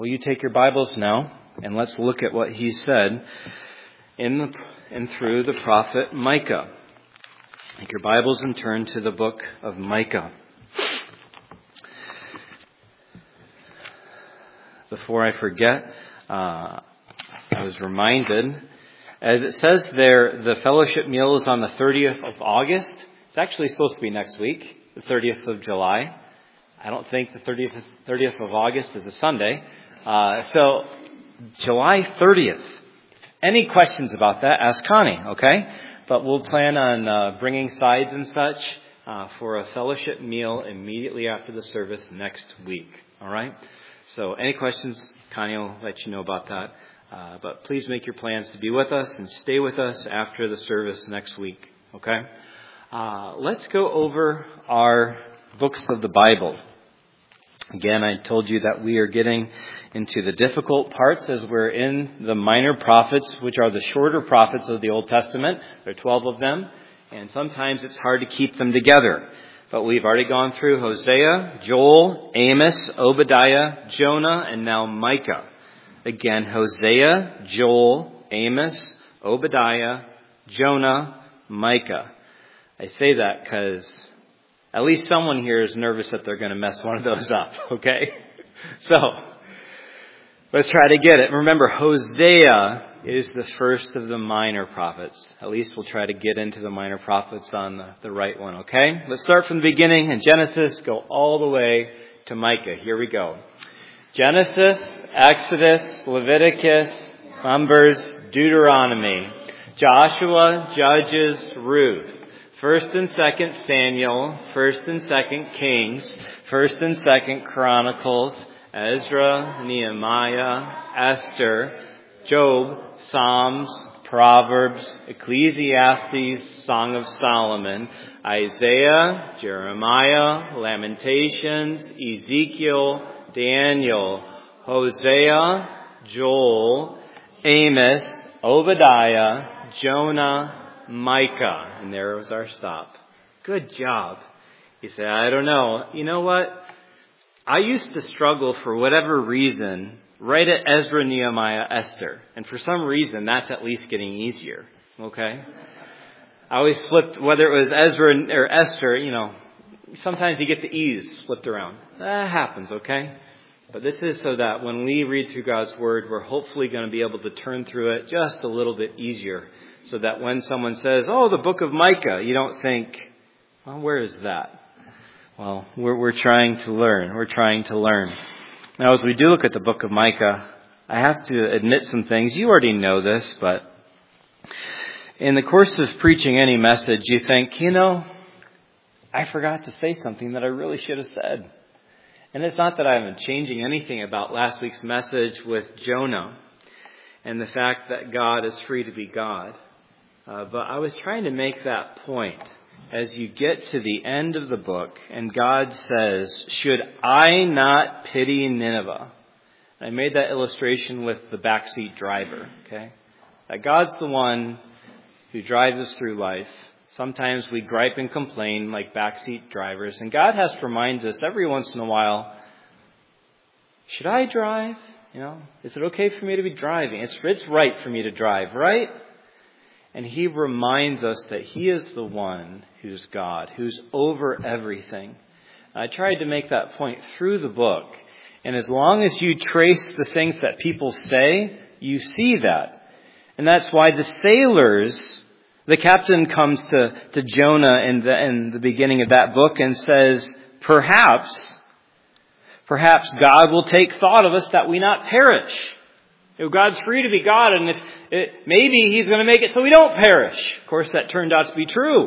Will you take your Bibles now, and let's look at what he said in and through the prophet Micah. Take your Bibles and turn to the book of Micah. Before I forget, I was reminded, as it says there, the fellowship meal is on the 30th of August. It's actually supposed to be next week, the 30th of July. I don't think the 30th of August is a Sunday. So July 30th. Any questions about that, ask Connie, okay? But we'll plan on bringing sides and such for a fellowship meal immediately after the service next week, all right? So any questions, Connie will let you know about that. But please make your plans to be with us and stay with us after the service next week, okay? Let's go over our books of the Bible. Again, I told you that we are getting into the difficult parts as we're in the minor prophets, which are the shorter prophets of the Old Testament. There are 12 of them, and sometimes it's hard to keep them together. But we've already gone through Hosea, Joel, Amos, Obadiah, Jonah, and now Micah. Again, Hosea, Joel, Amos, Obadiah, Jonah, Micah. I say that because at least someone here is nervous that they're going to mess one of those up, okay? So, let's try to get it. Remember, Hosea is the first of the minor prophets. At least we'll try to get into the minor prophets on the right one, okay? Let's start from the beginning in Genesis, go all the way to Micah. Here we go. Genesis, Exodus, Leviticus, Numbers, Deuteronomy, Joshua, Judges, Ruth. 1st and 2nd Samuel, 1st and 2nd Kings, 1st and 2nd Chronicles, Ezra, Nehemiah, Esther, Job, Psalms, Proverbs, Ecclesiastes, Song of Solomon, Isaiah, Jeremiah, Lamentations, Ezekiel, Daniel, Hosea, Joel, Amos, Obadiah, Jonah, Micah. And there was our stop. Good job. You say, I don't know. You know what? I used to struggle for whatever reason right at Ezra, Nehemiah, Esther. And for some reason, that's at least getting easier. Okay? I always flipped, whether it was Ezra or Esther, sometimes you get the E's flipped around. That happens, okay? But this is so that when we read through God's Word, we're hopefully going to be able to turn through it just a little bit easier. So that when someone says, oh, the book of Micah, you don't think, well, where is that? Well, we're trying to learn. We're trying to learn. Now, as we do look at the book of Micah, I have to admit some things. You already know this, but in the course of preaching any message, you think, I forgot to say something that I really should have said. And it's not that I'm changing anything about last week's message with Jonah and the fact that God is free to be God. But I was trying to make that point as you get to the end of the book and God says, should I not pity Nineveh? And I made that illustration with the backseat driver, okay? That God's the one who drives us through life. Sometimes we gripe and complain like backseat drivers. And God has to remind us every once in a while, should I drive? Is it okay for me to be driving? It's right for me to drive, right? And He reminds us that He is the one who's God, who's over everything. I tried to make that point through the book. And as long as you trace the things that people say, you see that. And that's why the sailors, the captain comes to Jonah in the beginning of that book and says, perhaps God will take thought of us that we not perish. God's free to be God, and maybe He's going to make it so we don't perish. Of course, that turned out to be true.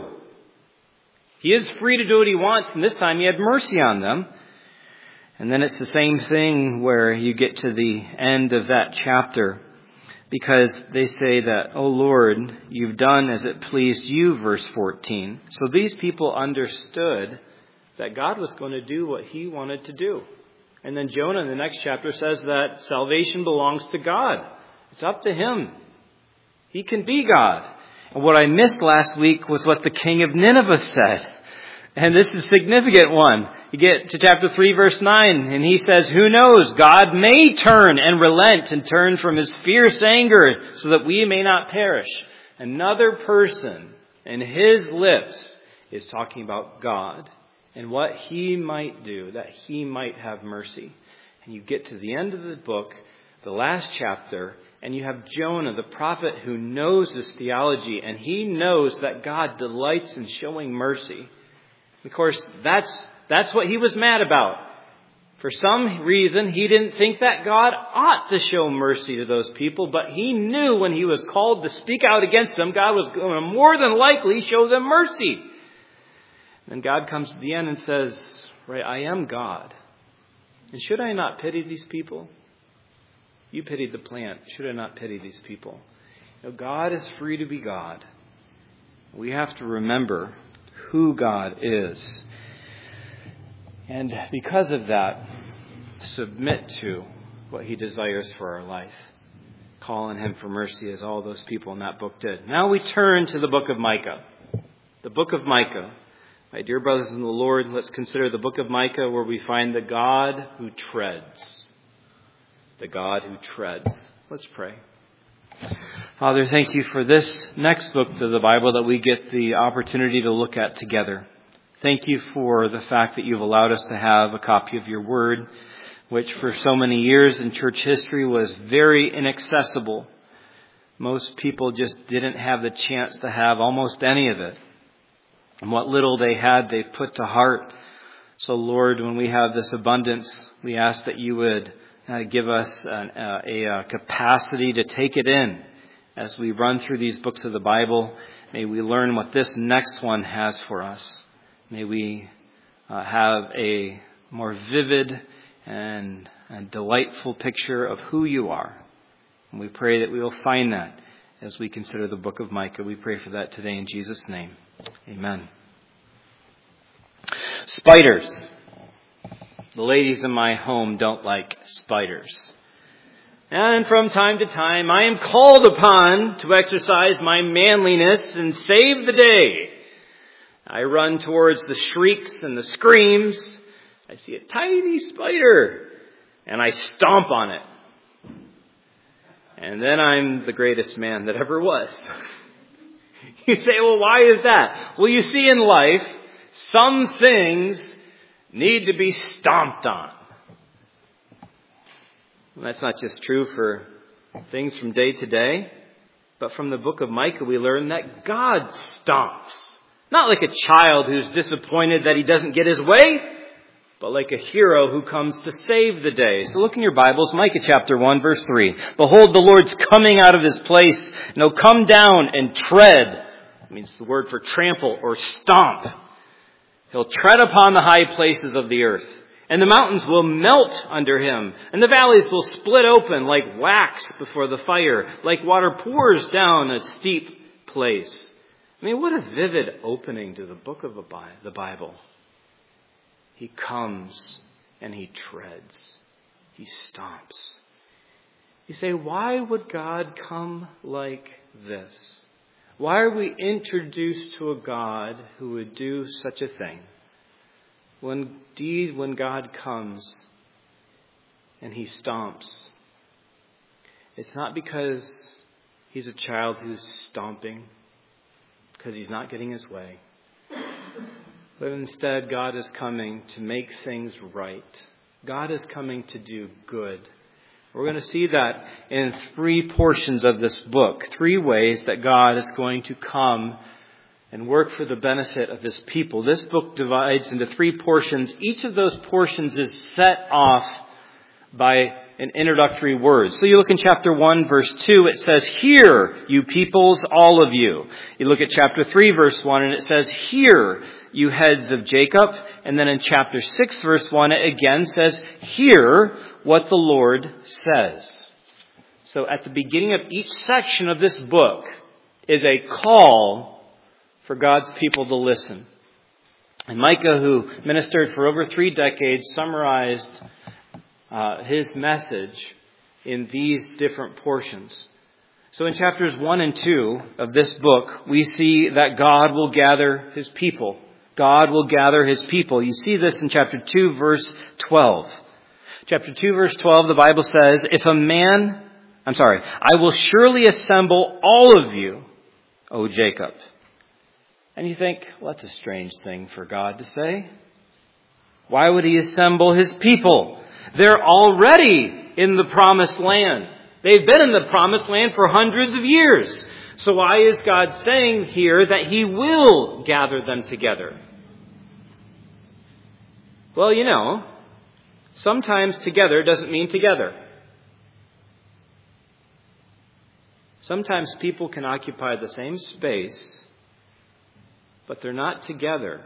He is free to do what He wants, and this time He had mercy on them. And then it's the same thing where you get to the end of that chapter, because they say that, oh Lord, you've done as it pleased you, verse 14. So these people understood that God was going to do what He wanted to do. And then Jonah in the next chapter says that salvation belongs to God. It's up to Him. He can be God. And what I missed last week was what the king of Nineveh said. And this is a significant one. You get to chapter 3, verse 9, and he says, who knows, God may turn and relent and turn from his fierce anger so that we may not perish. Another person and his lips is talking about God and what he might do, that he might have mercy. And you get to the end of the book, the last chapter, and you have Jonah, the prophet, who knows this theology, and he knows that God delights in showing mercy. Of course, that's what he was mad about. For some reason, he didn't think that God ought to show mercy to those people, but he knew when he was called to speak out against them, God was going to more than likely show them mercy. And God comes to the end and says, right, I am God. And should I not pity these people? You pitied the plant. Should I not pity these people? You know, God is free to be God. We have to remember who God is. And because of that, submit to what he desires for our life. Call on him for mercy as all those people in that book did. Now we turn to the book of Micah. The book of Micah. My dear brothers in the Lord, let's consider the book of Micah where we find the God who treads. The God who treads. Let's pray. Father, thank you for this next book of the Bible that we get the opportunity to look at together. Thank you for the fact that you've allowed us to have a copy of your word, which for so many years in church history was very inaccessible. Most people just didn't have the chance to have almost any of it. And what little they had, they put to heart. So Lord, when we have this abundance, we ask that you would give us a capacity to take it in as we run through these books of the Bible. May we learn what this next one has for us. May we have a more vivid and delightful picture of who you are. And we pray that we will find that as we consider the book of Micah. We pray for that today in Jesus' name. Amen. Spiders. The ladies in my home don't like spiders. And from time to time, I am called upon to exercise my manliness and save the day. I run towards the shrieks and the screams. I see a tiny spider, and I stomp on it. And then I'm the greatest man that ever was. You say, well, why is that? Well, you see, in life, some things need to be stomped on. And that's not just true for things from day to day, but from the book of Micah we learn that God stomps. Not like a child who's disappointed that he doesn't get his way, but like a hero who comes to save the day. So look in your Bibles, Micah chapter 1, verse 3. Behold, the Lord's coming out of his place. No, come down and tread. It means the word for trample or stomp. He'll tread upon the high places of the earth, and the mountains will melt under him, and the valleys will split open like wax before the fire, like water pours down a steep place. I mean, what a vivid opening to the book of the Bible. He comes and he treads. He stomps. You say, why would God come like this? Why are we introduced to a God who would do such a thing? Indeed, when God comes and he stomps, it's not because he's a child who's stomping, because he's not getting his way. But instead, God is coming to make things right. God is coming to do good. We're going to see that in 3 portions of this book. 3 ways that God is going to come and work for the benefit of his people. This book divides into 3 portions. Each of those portions is set off by an introductory word. So you look in chapter 1, verse 2, it says, "Hear, you peoples, all of you." You look at chapter 3, verse 1, and it says, "Hear, you heads of Jacob." And then in chapter 6, verse 1, it again says, "Hear what the Lord says." So at the beginning of each section of this book is a call for God's people to listen. And Micah, who ministered for over 3 decades, summarized his message in these different portions. So in chapters 1 and 2 of this book, we see that God will gather his people. God will gather his people. You see this in chapter 2, verse 12. Chapter 2, verse 12, the Bible says, I will surely assemble all of you, O Jacob. And you think, well, that's a strange thing for God to say. Why would he assemble his people? They're already in the promised land. They've been in the promised land for hundreds of years. So why is God saying here that he will gather them together? Well, sometimes together doesn't mean together. Sometimes people can occupy the same space, but they're not together.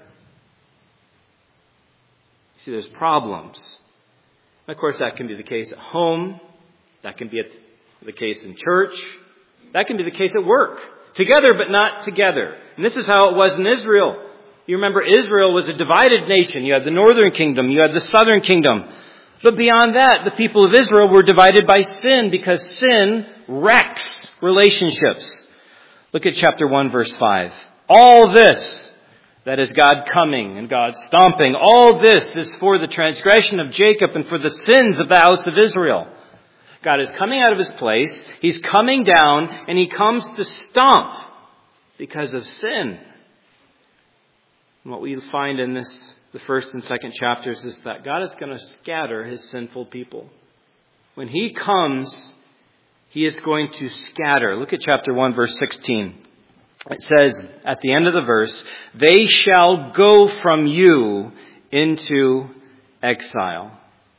See, there's problems. Of course, that can be the case at home. That can be the case in church. That can be the case at work. Together, but not together. And this is how it was in Israel. You remember Israel was a divided nation. You had the northern kingdom. You had the southern kingdom. But beyond that, the people of Israel were divided by sin because sin wrecks relationships. Look at chapter 1, verse 5. All this, that is God coming and God stomping, all this is for the transgression of Jacob and for the sins of the house of Israel. God is coming out of his place. He's coming down and he comes to stomp because of sin. And what we find in the first and second chapters is that God is going to scatter his sinful people. When he comes, he is going to scatter. Look at chapter 1, verse 16. It says at the end of the verse, they shall go from you into exile.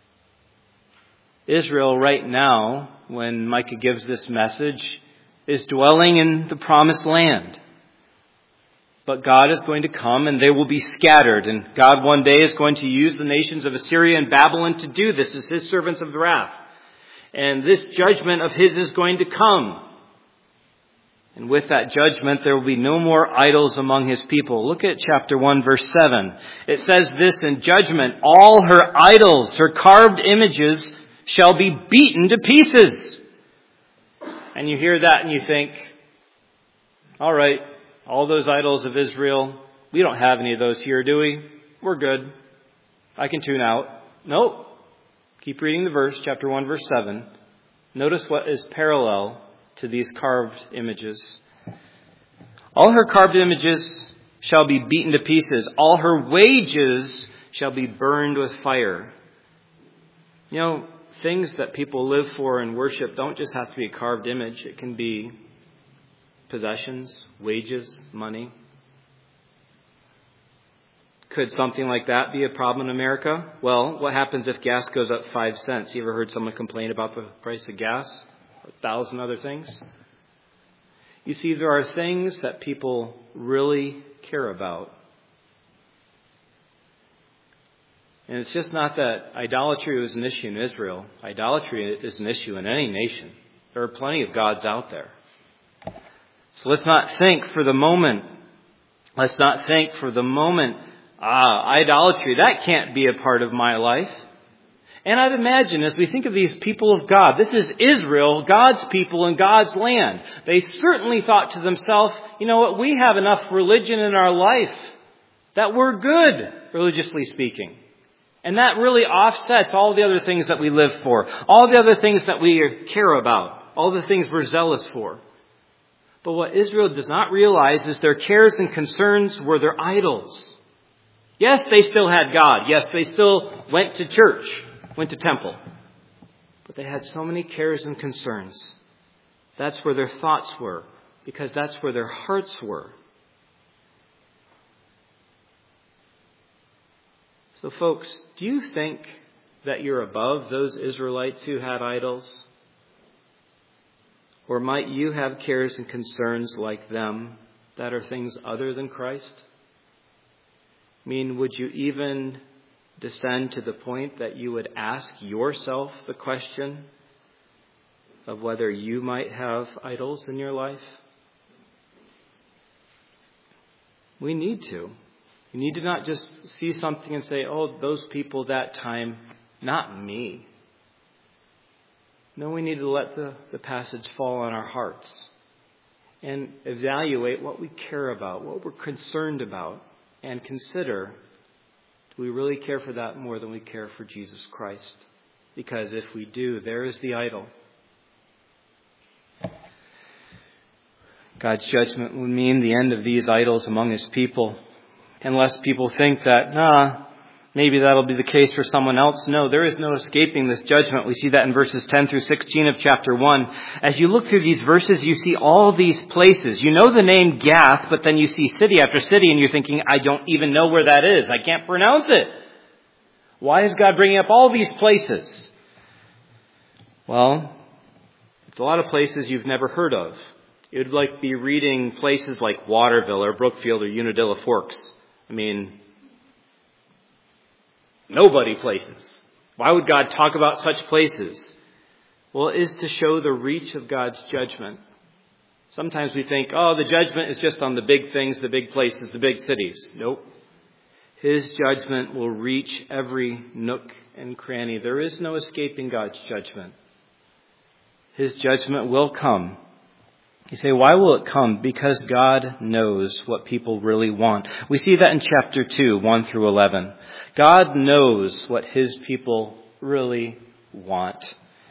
Israel right now, when Micah gives this message, is dwelling in the promised land. But God is going to come and they will be scattered. And God one day is going to use the nations of Assyria and Babylon to do this as his servants of wrath. And this judgment of his is going to come. And with that judgment, there will be no more idols among his people. Look at chapter 1, verse 7. It says this in judgment, all her idols, her carved images, shall be beaten to pieces. And you hear that and you think, all right, all those idols of Israel, we don't have any of those here, do we? We're good. I can tune out. Nope. Keep reading the verse, chapter 1, verse 7. Notice what is parallel to these carved images. All her carved images shall be beaten to pieces. All her wages shall be burned with fire. Things that people live for and worship don't just have to be a carved image. It can be possessions, wages, money. Could something like that be a problem in America? Well, what happens if gas goes up 5 cents? You ever heard someone complain about the price of gas? 1,000 other things? You see, there are things that people really care about. And it's just not that idolatry was an issue in Israel. Idolatry is an issue in any nation. There are plenty of gods out there. So let's not think for the moment, idolatry, that can't be a part of my life. And I'd imagine as we think of these people of God, this is Israel, God's people in God's land. They certainly thought to themselves, you know what, we have enough religion in our life that we're good, religiously speaking. And that really offsets all the other things that we live for, all the other things that we care about, all the things we're zealous for. But what Israel does not realize is their cares and concerns were their idols. Yes, they still had God. Yes, they still went to church, went to temple. But they had so many cares and concerns. That's where their thoughts were, because that's where their hearts were. So folks, do you think that you're above those Israelites who had idols? Or might you have cares and concerns like them that are things other than Christ? I mean, would you even descend to the point that you would ask yourself the question of whether you might have idols in your life? We need to. You need to not just see something and say, oh, those people that time, not me. No, we need to let the passage fall on our hearts and evaluate what we care about, what we're concerned about. and consider, do we really care for that more than we care for Jesus Christ? Because if we do, there is the idol. God's judgment would mean the end of these idols among His people. Unless people think that, maybe that'll be the case for someone else. No, there is no escaping this judgment. We see that in verses 10 through 16 of chapter 1. As you look through these verses, you see all these places. You know the name Gath, but then you see city after city, and you're thinking, I don't even know where that is. I can't pronounce it. Why is God bringing up all these places? Well, it's a lot of places you've never heard of. It would be reading places like Waterville or Brookfield or Unadilla Forks. Nobody places. Why would God talk about such places? Well, it is to show the reach of God's judgment. Sometimes we think, the judgment is just on the big things, the big places, the big cities. Nope. His judgment will reach every nook and cranny. There is no escaping God's judgment. His judgment will come. You say, why will it come? Because God knows what people really want. We see that in chapter 2, 1 through 11. God knows what His people really want.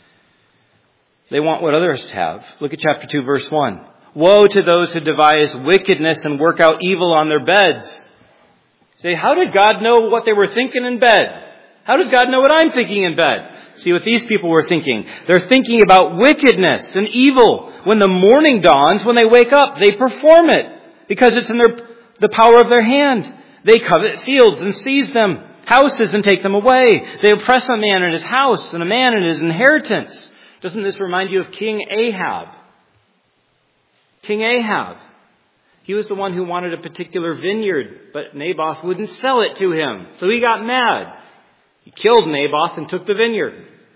They want what others have. Look at chapter 2, verse 1. Woe to those who devise wickedness and work out evil on their beds. You say, how did God know what they were thinking in bed? How does God know what I'm thinking in bed? See what these people were thinking. They're thinking about wickedness and evil. When the morning dawns, when they wake up, they perform it because it's in the power of their hand. They covet fields and seize them, houses and take them away. They oppress a man in his house and a man in his inheritance. Doesn't this remind you of King Ahab? King Ahab. He was the one who wanted a particular vineyard, but Naboth wouldn't sell it to him. So he got mad. He killed Naboth and took the vineyard.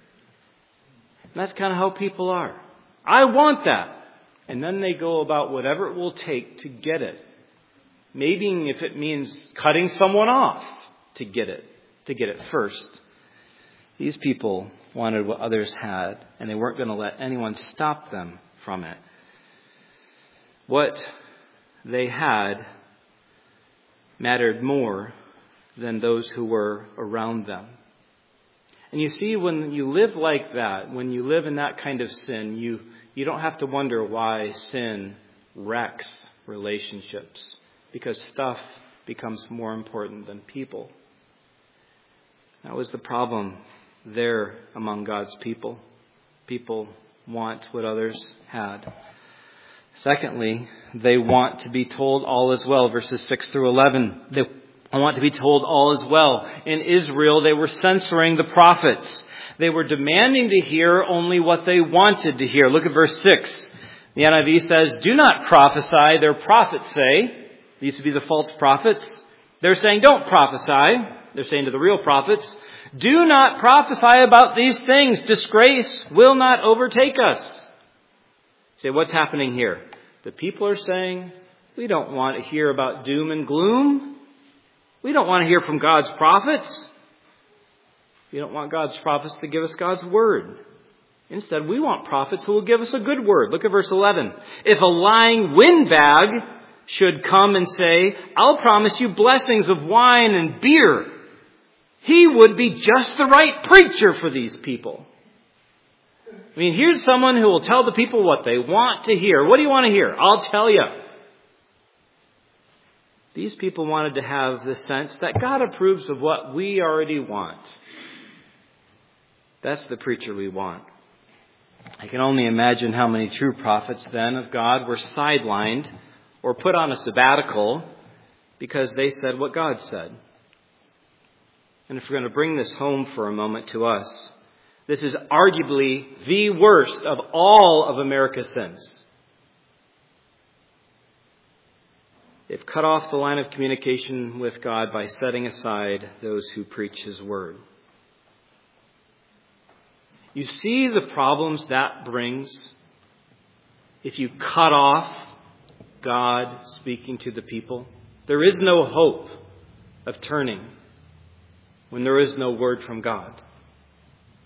And that's kind of how people are. I want that. And then they go about whatever it will take to get it. Maybe if it means cutting someone off to get it first. These people wanted what others had, and they weren't going to let anyone stop them from it. What they had mattered more than those who were around them. And you see, when you live like that, when you live in that kind of sin, you don't have to wonder why sin wrecks relationships, because stuff becomes more important than people. That was the problem there among God's people. People want what others had. Secondly, they want to be told all is well. Verses 6 through 11. They want to be told all is well. In Israel, they were censoring the prophets. They were demanding to hear only what they wanted to hear. Look at verse 6. The NIV says, do not prophesy, their prophets say. These would be the false prophets. They're saying, don't prophesy. They're saying to the real prophets, do not prophesy about these things. Disgrace will not overtake us. Say, what's happening here? The people are saying, we don't want to hear about doom and gloom. We don't want to hear from God's prophets. We don't want God's prophets to give us God's word. Instead, we want prophets who will give us a good word. Look at verse 11. If a lying windbag should come and say, I'll promise you blessings of wine and beer, he would be just the right preacher for these people. Here's someone who will tell the people what they want to hear. What do you want to hear? I'll tell you. These people wanted to have the sense that God approves of what we already want. That's the preacher we want. I can only imagine how many true prophets then of God were sidelined or put on a sabbatical because they said what God said. And if we're going to bring this home for a moment to us, this is arguably the worst of all of America's sins. They've cut off the line of communication with God by setting aside those who preach His word. You see the problems that brings if you cut off God speaking to the people? There is no hope of turning when there is no word from God.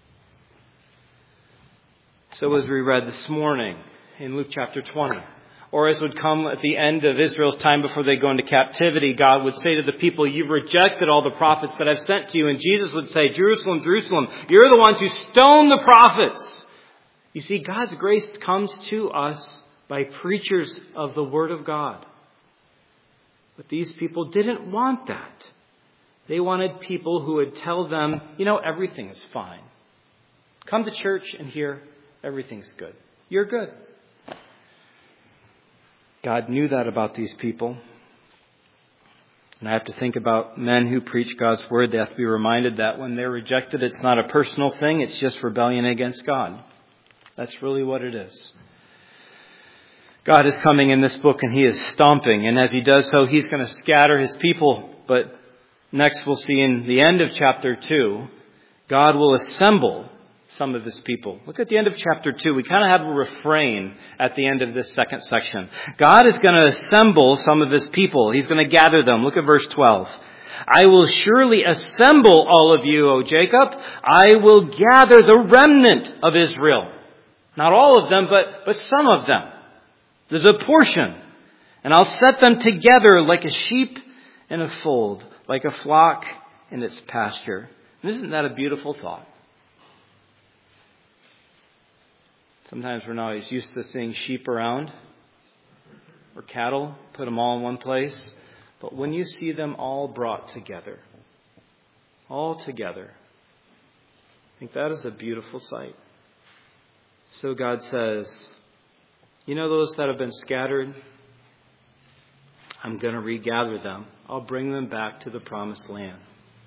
So as we read this morning in Luke chapter 20, Or as would come at the end of Israel's time before they go into captivity, God would say to the people, you've rejected all the prophets that I've sent to you. And Jesus would say, Jerusalem, Jerusalem, you're the ones who stone the prophets. You see, God's grace comes to us by preachers of the Word of God. But these people didn't want that. They wanted people who would tell them, everything is fine. Come to church and hear everything's good. You're good. God knew that about these people. And I have to think about men who preach God's word. They have to be reminded that when they're rejected, it's not a personal thing. It's just rebellion against God. That's really what it is. God is coming in this book and He is stomping. And as He does so, He's going to scatter His people. But next we'll see in the end of chapter 2, God will assemble some of His people. Look at the end of chapter 2. We kind of have a refrain at the end of this second section. God is going to assemble some of His people. He's going to gather them. Look at verse 12. I will surely assemble all of you, O Jacob. I will gather the remnant of Israel. Not all of them, but some of them. There's a portion. And I'll set them together like a sheep in a fold, like a flock in its pasture. And isn't that a beautiful thought? Sometimes we're not always used to seeing sheep around or cattle, put them all in one place. But when you see them all brought together, I think that is a beautiful sight. So God says, those that have been scattered, I'm going to regather them. I'll bring them back to the promised land.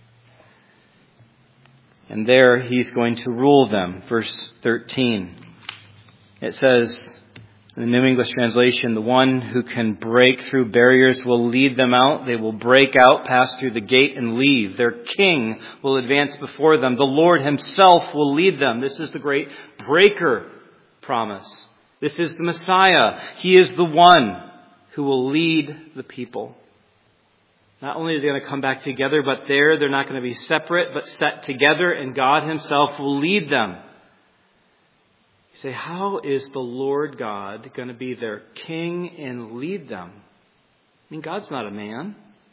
And there He's going to rule them. Verse 13. It says, in the New English translation, the one who can break through barriers will lead them out. They will break out, pass through the gate, and leave. Their king will advance before them. The Lord Himself will lead them. This is the great breaker promise. This is the Messiah. He is the one who will lead the people. Not only are they going to come back together, but they're not going to be separate, but set together, and God Himself will lead them. You say, how is the Lord God going to be their king and lead them? God's not a man.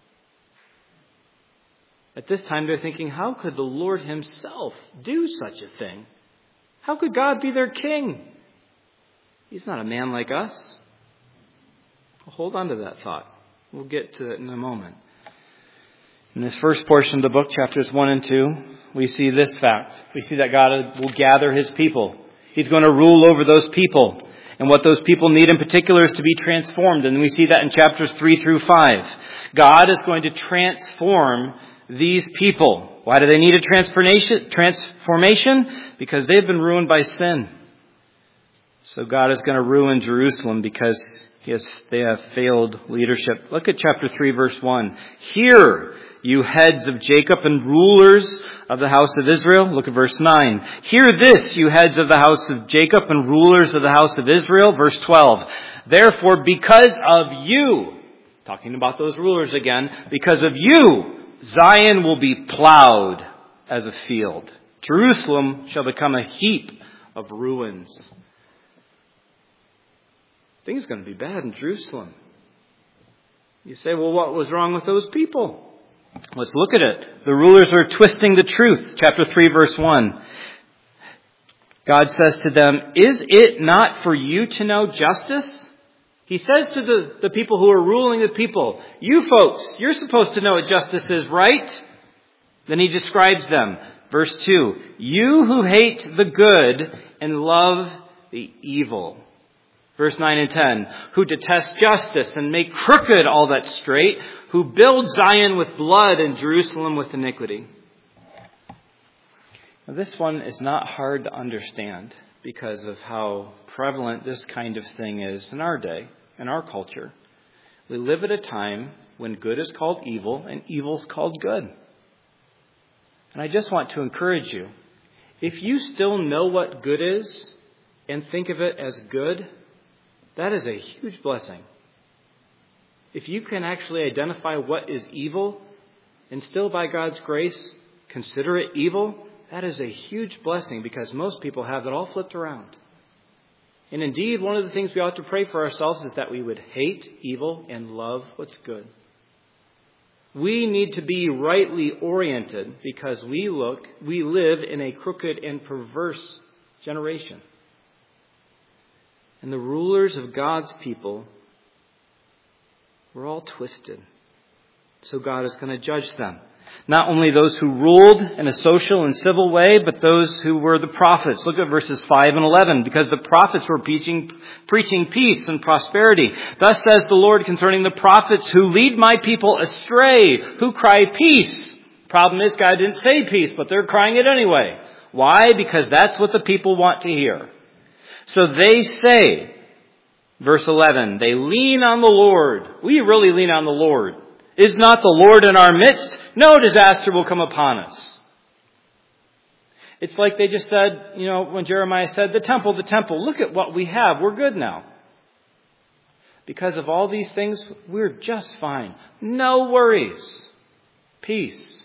At this time, they're thinking, how could the Lord Himself do such a thing? How could God be their king? He's not a man like us. Well, hold on to that thought. We'll get to it in a moment. In this first portion of the book, chapters 1 and 2, we see this fact. We see that God will gather His people. He's going to rule over those people. And what those people need in particular is to be transformed. And we see that in chapters 3 through 5. God is going to transform these people. Why do they need a transformation? Because they've been ruined by sin. So God is going to ruin Jerusalem because they have failed leadership. Look at chapter 3, verse 1. Hear, you heads of Jacob and rulers of the house of Israel. Look at verse 9. Hear this, you heads of the house of Jacob and rulers of the house of Israel. Verse 12. Therefore, because of you, talking about those rulers again, because of you, Zion will be plowed as a field. Jerusalem shall become a heap of ruins. Things are going to be bad in Jerusalem. You say, well, what was wrong with those people? Let's look at it. The rulers are twisting the truth. Chapter 3, verse 1. God says to them, is it not for you to know justice? He says to the people who are ruling the people, you folks, you're supposed to know what justice is, right? Then He describes them. Verse 2. You who hate the good and love the evil. Verse 9 and 10, who detest justice and make crooked all that's straight, who build Zion with blood and Jerusalem with iniquity. Now, this one is not hard to understand because of how prevalent this kind of thing is in our day, in our culture. We live at a time when good is called evil and evil is called good. And I just want to encourage you, if you still know what good is and think of it as good, that is a huge blessing. If you can actually identify what is evil and still by God's grace consider it evil, that is a huge blessing because most people have it all flipped around. And indeed, one of the things we ought to pray for ourselves is that we would hate evil and love what's good. We need to be rightly oriented because we live in a crooked and perverse generation. And the rulers of God's people were all twisted. So God is going to judge them. Not only those who ruled in a social and civil way, but those who were the prophets. Look at verses 5 and 11. Because the prophets were preaching peace and prosperity. Thus says the Lord concerning the prophets who lead my people astray, who cry peace. Problem is, God didn't say peace, but they're crying it anyway. Why? Because that's what the people want to hear. So they say, verse 11, they lean on the Lord. We really lean on the Lord. Is not the Lord in our midst? No disaster will come upon us. It's like they just said, when Jeremiah said, the temple, look at what we have. We're good now. Because of all these things, we're just fine. No worries. Peace.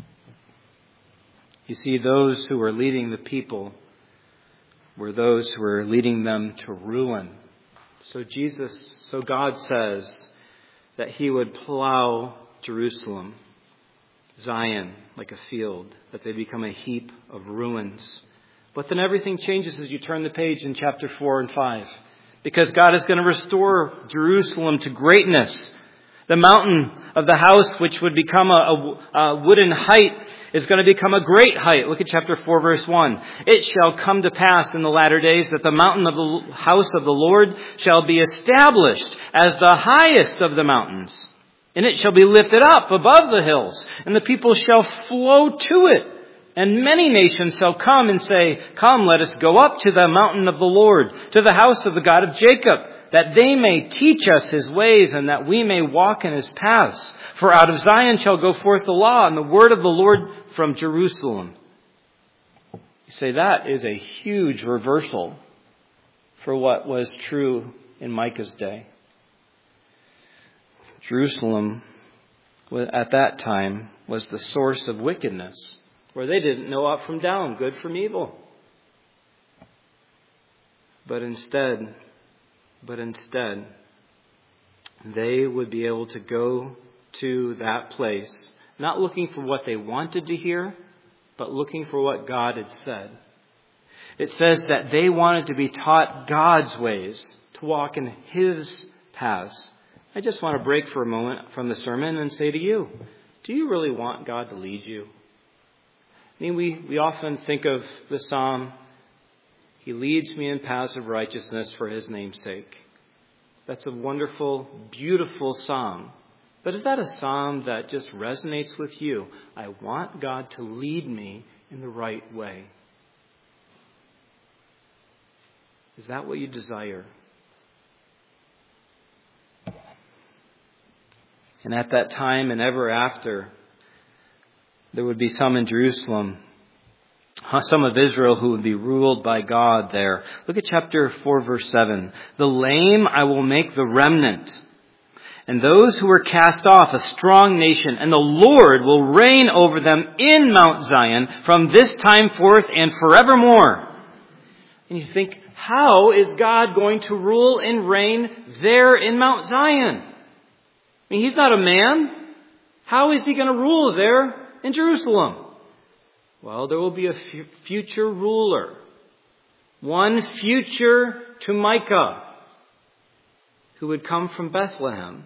You see, those who were leading the people were those who were leading them to ruin. So God says that He would plow Jerusalem, Zion, like a field, that they become a heap of ruins. But then everything changes as you turn the page in chapter 4 and 5. Because God is going to restore Jerusalem to greatness. The mountain of the house, which would become a wooden height, is going to become a great height. Look at chapter 4, verse 1. It shall come to pass in the latter days that the mountain of the house of the Lord shall be established as the highest of the mountains. And it shall be lifted up above the hills, and the people shall flow to it. And many nations shall come and say, come, let us go up to the mountain of the Lord, to the house of the God of Jacob, that they may teach us His ways, and that we may walk in His paths. For out of Zion shall go forth the law, and the word of the Lord from Jerusalem. You say that is a huge reversal for what was true in Micah's day. Jerusalem, at that time, was the source of wickedness, where they didn't know up from down, good from evil. But instead, they would be able to go to that place, not looking for what they wanted to hear, but looking for what God had said. It says that they wanted to be taught God's ways, to walk in His paths. I just want to break for a moment from the sermon and say to you, do you really want God to lead you? I mean, we often think of the psalm, He leads me in paths of righteousness for His name's sake. That's a wonderful, beautiful psalm. But is that a psalm that just resonates with you? I want God to lead me in the right way. Is that what you desire? And at that time and ever after, there would be some in Jerusalem, some of Israel who would be ruled by God there. Look at chapter 4, verse 7. The lame I will make the remnant, and those who were cast off a strong nation, and the Lord will reign over them in Mount Zion from this time forth and forevermore. And you think, how is God going to rule and reign there in Mount Zion? I mean, He's not a man. How is He going to rule there in Jerusalem? Well, there will be a future ruler. One future to Micah, who would come from Bethlehem,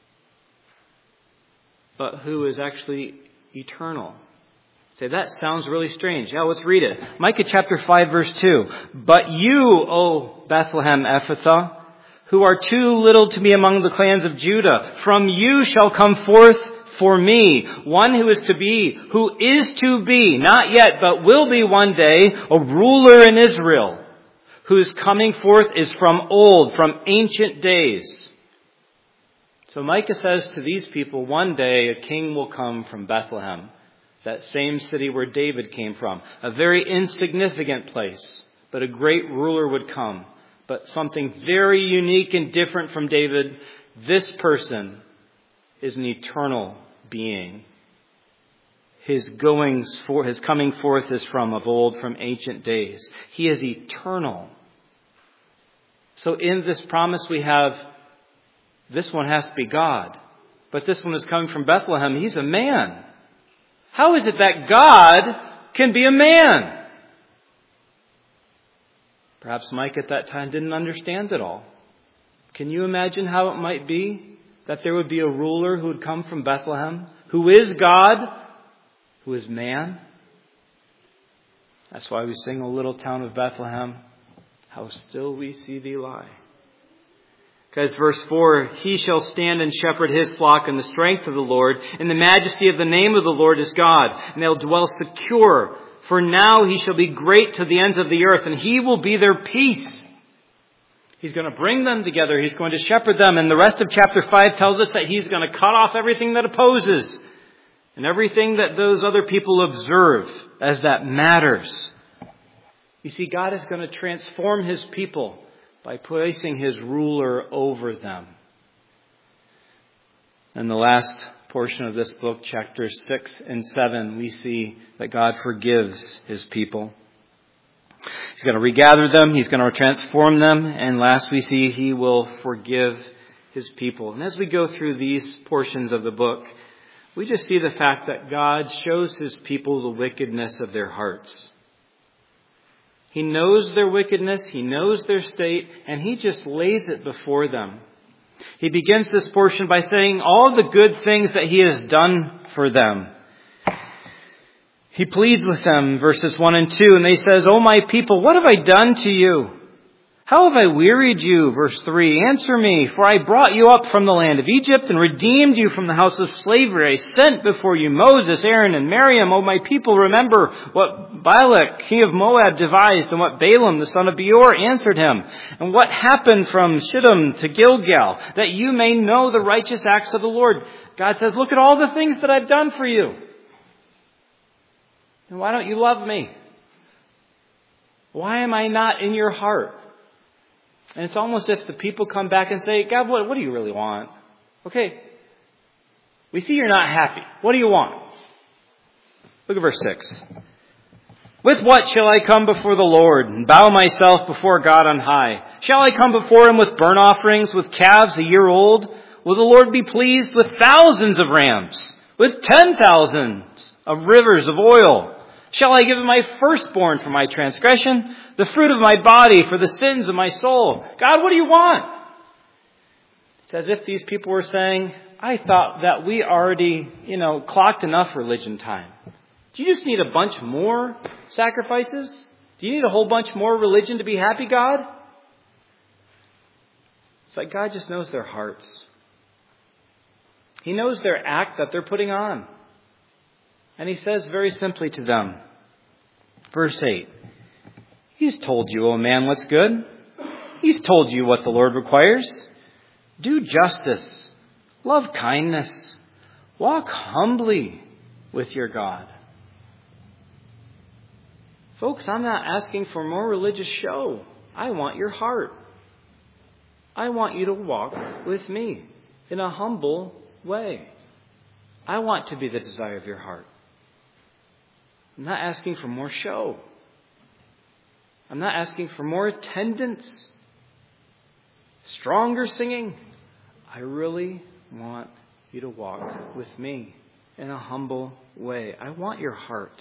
but who is actually eternal. Say, that sounds really strange. Yeah, let's read it. Micah chapter 5, verse 2. But you, O Bethlehem Ephrathah, who are too little to be among the clans of Judah, from you shall come forth for me one who is to be, not yet, but will be one day, a ruler in Israel, whose coming forth is from old, from ancient days. So Micah says to these people, one day a king will come from Bethlehem, that same city where David came from. A very insignificant place, but a great ruler would come. But something very unique and different from David. This person is an eternal being. His coming forth is from of old, from ancient days. He is eternal. So in this promise we have, this one has to be God. But this one is coming from Bethlehem. He's a man. How is it that God can be a man? Perhaps Mike at that time didn't understand it all. Can you imagine how it might be that there would be a ruler who would come from Bethlehem, who is God, who is man? That's why we sing, O little town of Bethlehem, how still we see thee lie. Because verse 4, he shall stand and shepherd his flock in the strength of the Lord, in the majesty of the name of the Lord is God, and they'll dwell secure. For now he shall be great to the ends of the earth, and he will be their peace. He's going to bring them together. He's going to shepherd them. And the rest of chapter 5 tells us that he's going to cut off everything that opposes and everything that those other people observe as that matters. You see, God is going to transform his people by placing his ruler over them. And the last portion of this book, chapters 6 and 7, we see that God forgives his people. He's going to regather them. He's going to transform them. And last we see he will forgive his people. And as we go through these portions of the book, we just see the fact that God shows his people the wickedness of their hearts. He knows their wickedness. He knows their state. And he just lays it before them. He begins this portion by saying all the good things that he has done for them. He pleads with them, verses 1 and 2, and he says, O my people, what have I done to you? How have I wearied you? Verse 3, answer me, for I brought you up from the land of Egypt and redeemed you from the house of slavery. I sent before you Moses, Aaron, and Miriam. O my people, remember what Balak, king of Moab, devised, and what Balaam, the son of Beor, answered him, and what happened from Shittim to Gilgal, that you may know the righteous acts of the Lord. God says, look at all the things that I've done for you. And why don't you love me? Why am I not in your heart? And it's almost if the people come back and say, God, what do you really want? Okay, we see you're not happy. What do you want? Look at verse 6. With what shall I come before the Lord and bow myself before God on high? Shall I come before him with burnt offerings, with calves a year old? Will the Lord be pleased with thousands of rams, with 10,000 of rivers of oil? Shall I give him my firstborn for my transgression, the fruit of my body for the sins of my soul? God, what do you want? It's as if these people were saying, I thought that we already, clocked enough religion time. Do you just need a bunch more sacrifices? Do you need a whole bunch more religion to be happy, God? It's like God just knows their hearts. He knows their act that they're putting on. And he says very simply to them, verse 8, he's told you, O man, what's good. He's told you what the Lord requires. Do justice, love kindness, walk humbly with your God. Folks, I'm not asking for more religious show. I want your heart. I want you to walk with me in a humble way. I want to be the desire of your heart. I'm not asking for more show. I'm not asking for more attendance, stronger singing. I really want you to walk with me in a humble way. I want your heart.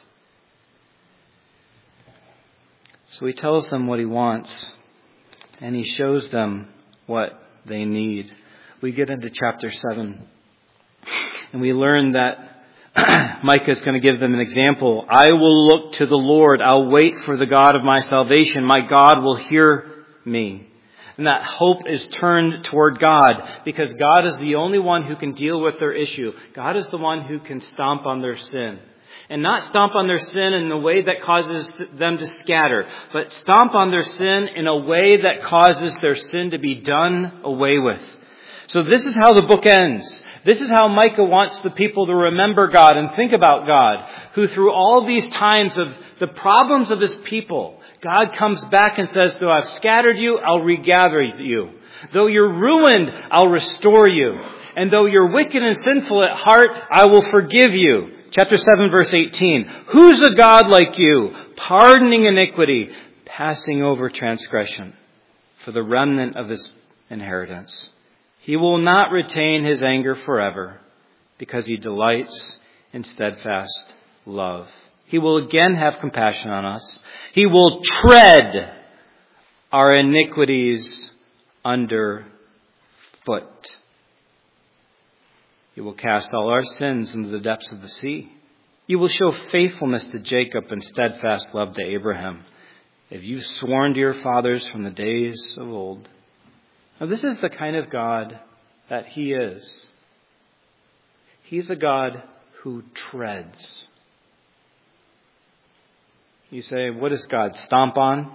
So he tells them what he wants, and he shows them what they need. We get into chapter 7, and we learn that Micah is going to give them an example. I will look to the Lord. I'll wait for the God of my salvation. My God will hear me. And that hope is turned toward God, because God is the only one who can deal with their issue. God is the one who can stomp on their sin. And not stomp on their sin in a way that causes them to scatter, but stomp on their sin in a way that causes their sin to be done away with. So this is how the book ends. This is how Micah wants the people to remember God and think about God, who through all these times of the problems of his people, God comes back and says, though I've scattered you, I'll regather you. Though you're ruined, I'll restore you. And though you're wicked and sinful at heart, I will forgive you. Chapter 7, verse 18. Who's a God like you, pardoning iniquity, passing over transgression? for the remnant of his inheritance. He will not retain his anger forever, because he delights in steadfast love. He will again have compassion on us. He will tread our iniquities under foot. You will cast all our sins into the depths of the sea. You will show faithfulness to Jacob and steadfast love to Abraham, if you've sworn to your fathers from the days of old. Now, this is the kind of God that he is. He's a God who treads. You say, what does God stomp on?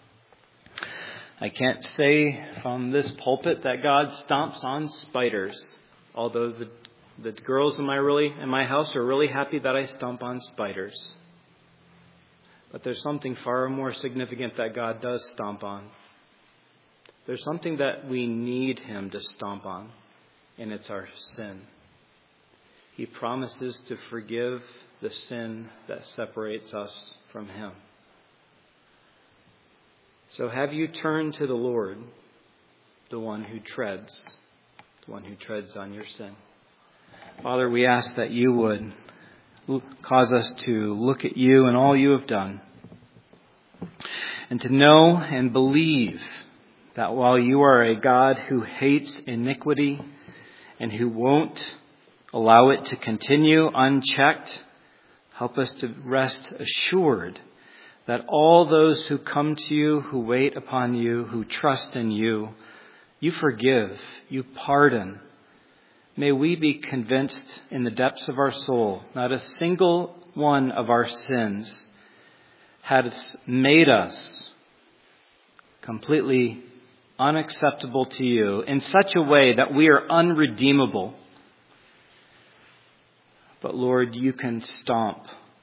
I can't say from this pulpit that God stomps on spiders, although the girls in my house are really happy that I stomp on spiders. But there's something far more significant that God does stomp on. There's something that we need him to stomp on, and it's our sin. He promises to forgive the sin that separates us from him. So have you turned to the Lord, the one who treads on your sin? Father, we ask that you would cause us to look at you and all you have done, and to know and believe that while you are a God who hates iniquity and who won't allow it to continue unchecked, help us to rest assured that all those who come to you, who wait upon you, who trust in you, you forgive, you pardon. May we be convinced in the depths of our soul, not a single one of our sins has made us completely unacceptable to you in such a way that we are unredeemable. But Lord, you can stomp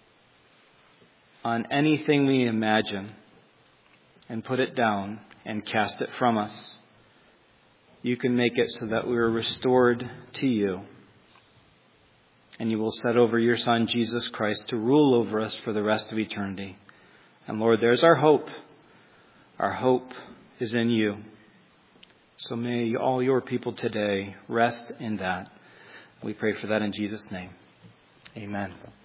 on anything we imagine and put it down and cast it from us. You can make it so that we are restored to you. And you will set over your Son, Jesus Christ, to rule over us for the rest of eternity. And Lord, there's our hope. Our hope is in you. So may all your people today rest in that. We pray for that in Jesus' name. Amen.